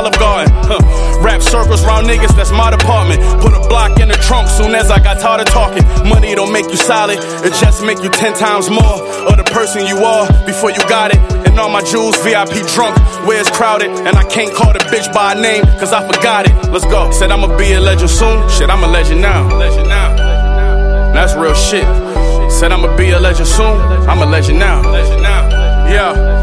Olive Garden. Rap circles round niggas, that's my department. Put a block in the trunk soon as I got tired of talking. Money don't make you solid, it just make you 10 times more of the person you are before you got it. And all my jewels VIP drunk, where it's crowded. And I can't call the bitch by a name, cause I forgot it. Let's go. Said I'ma be a legend soon, shit, I'm a legend now. That's real shit. Said I'ma be a legend soon, I'm a legend now. Yeah.